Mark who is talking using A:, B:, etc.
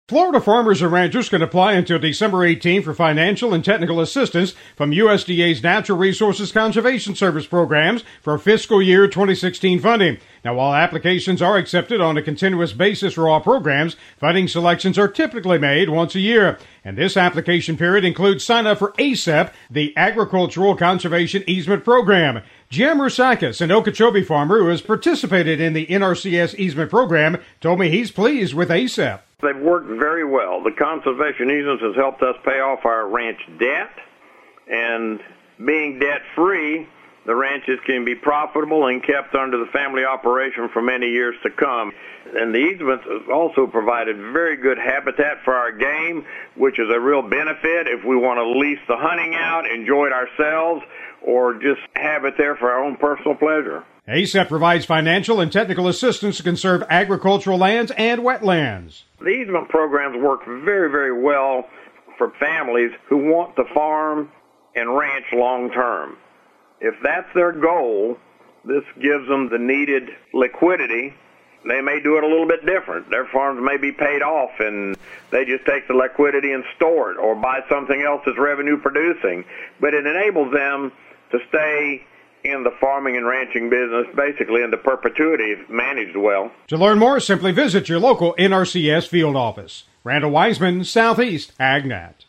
A: Florida farmers and ranchers can apply until December 18 for financial and technical assistance from USDA's Natural Resources Conservation Service programs for fiscal year 2016 funding. Now, while applications are accepted on a continuous basis for all programs, funding selections are typically made once a year. And this application period includes sign up for ASEP, the Agricultural Conservation Easement Program. Jim Rusakis, an Okeechobee farmer who has participated in the NRCS easement program, told me he's pleased with ASEP.
B: They've worked very well. The conservation easements has helped us pay off our ranch debt, and being debt-free, the ranches can be profitable and kept under the family operation for many years to come. And the easements have also provided very good habitat for our game, which is a real benefit if we want to lease the hunting out, enjoy it ourselves, or just have it there for our own personal pleasure.
A: ASEP provides financial and technical assistance to conserve agricultural lands and wetlands.
B: The easement programs work very, very well for families who want to farm and ranch long term. If that's their goal, this gives them the needed liquidity. They may do it a little bit different. Their farms may be paid off and they just take the liquidity and store it or buy something else that's revenue producing. But it enables them to stay in the farming and ranching business basically into perpetuity if managed well.
A: To learn more, simply visit your local NRCS field office. Randall Wiseman, Southeast AgNet.